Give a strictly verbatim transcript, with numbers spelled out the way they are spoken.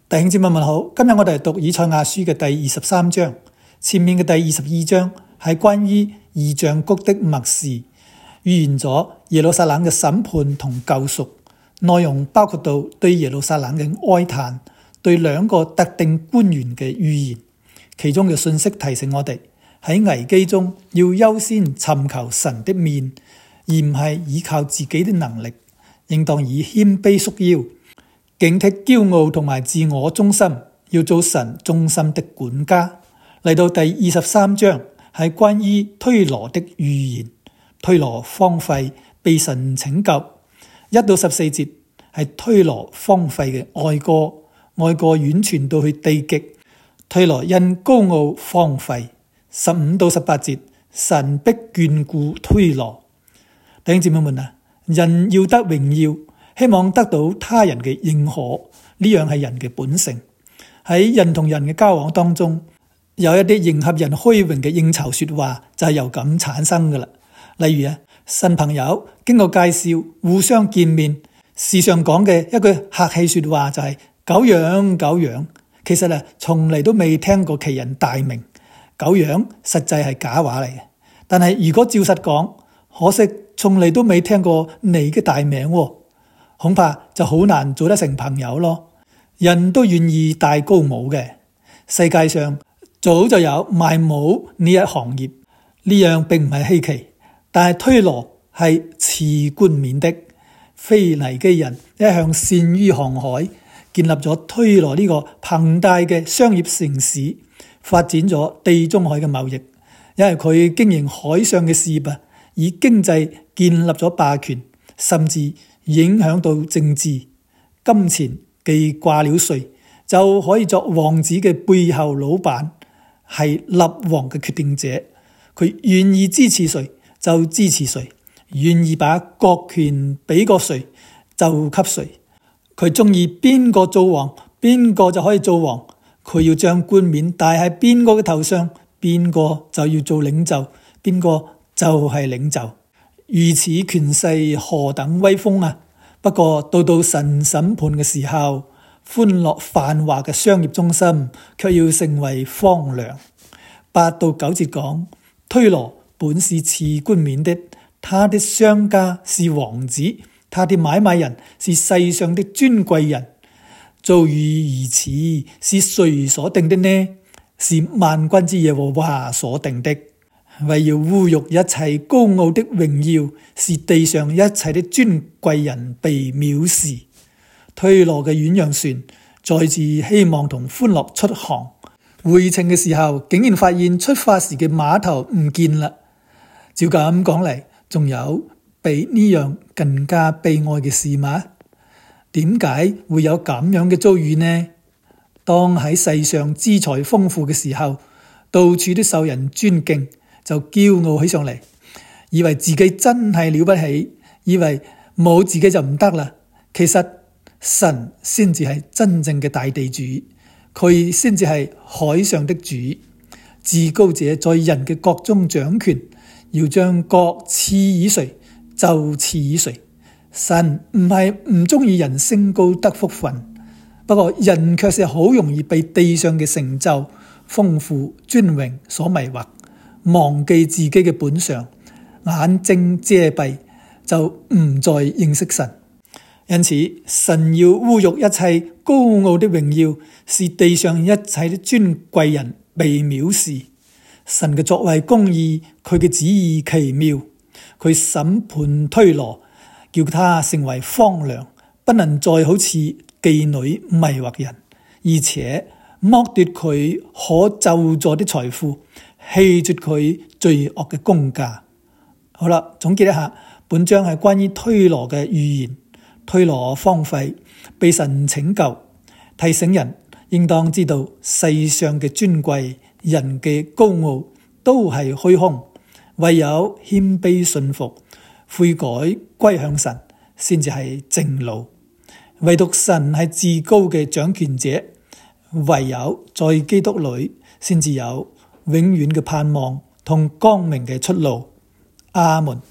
弟兄姊妹們好，今日我哋讀以賽亞書嘅第二十三章，前面嘅第二十二章係關於異象谷的默示，預言咗耶路撒冷嘅審判同救贖，內容包括到對耶路撒冷嘅哀嘆，對兩個特定官員嘅預言。其中嘅信息提醒我哋喺危機中要優先尋求神的面，而唔係依靠自己的能力，應當以謙卑束腰，警惕驕傲同埋自我中心，要做神忠心的管家。嚟到第二十三章係關於推羅的預言，推羅荒廢被神拯救。一到十四節係推羅荒廢嘅哀歌，哀歌遠傳到去地極，推羅因高傲荒廢。十五到十八節神必眷顧推羅。弟兄姊妹們啊，人要得榮耀，希望得到他人嘅認可，呢樣係人嘅本性。喺人同人嘅交往當中，有一啲迎合人虛榮嘅應酬說話就係由咁產生噶啦。例如啊，新朋友經過介紹，互相見面，時常講嘅一句客氣說話就係久仰久仰，其實啊從嚟都未聽過其人大名。久仰實際係假話嚟嘅，但係如果照實講，可惜從嚟都未聽過你嘅大名喎，恐怕就好難做得成朋友咯。人都願意戴高帽嘅，世界上早就有賣帽呢一行業，呢樣並唔係稀奇。但係推羅係賜冠冕的，腓尼基人一向善於航海，建立咗推羅呢個龐大嘅商業城市，發展咗地中海嘅貿易。因為佢經營海上嘅事業，以經濟建立咗霸權，甚至影響到政治。金錢既掛了帥，就可以作王子嘅背後老闆，係立王嘅決定者。佢願意支持誰就支持誰，願意把國權俾個誰就給誰。佢中意邊個做王，邊個就可以做王。佢要將冠冕戴喺邊個嘅頭上，邊個就要做領袖，邊個就係領袖。如此權勢何等威風啊！不過到到神審判嘅時候，歡樂繁華嘅商業中心卻要成為荒涼。八到九節講，推羅本是賜冠冕的，他的商家是王子，他的買賣人是世上的尊貴人。遭遇如此，是誰所定的呢？是萬軍之耶和華所定的。為要侮辱一切高傲的榮耀，是地上一切的尊貴人被藐視。推羅嘅遠洋船再次希望同歡樂出航，回程嘅時候竟然發現出發時嘅碼頭唔見啦。照咁講嚟，仲有比呢樣更加悲哀嘅事嗎？點解會有咁樣嘅遭遇呢？當喺世上資財豐富嘅時候，到處都受人尊敬，就驕傲起上嚟，以為自己真係了不起，以為冇自己就唔得啦。其實神先至係真正嘅大地主，佢先至係海上的主，至高者在人嘅國中掌權，要將國賜予誰就賜予誰。神唔係唔中意人升高得福分，不過人卻是好容易被地上嘅成就、豐富、尊榮所迷惑，忘記自己嘅本相，眼睛遮蔽，就唔再認識神。因此，神要侮辱一切高傲的榮耀，是地上一切的尊貴人被藐視。神嘅作為公義，佢嘅旨意奇妙，佢審判推羅，叫他成為荒涼，不能再好似妓女迷惑人，而且剝奪佢可咒詛的財富，棄絕佢罪惡嘅工價。好啦，總結一下，本章係關於推羅嘅預言。推羅荒廢，被神拯救，提醒人應當知道世上嘅尊貴，人嘅高傲都係虛空，唯有謙卑信服，悔改歸向神，先至係正路。唯獨神係至高嘅掌權者，唯有在基督裏，先至有永遠嘅盼望同光明嘅出路。阿門。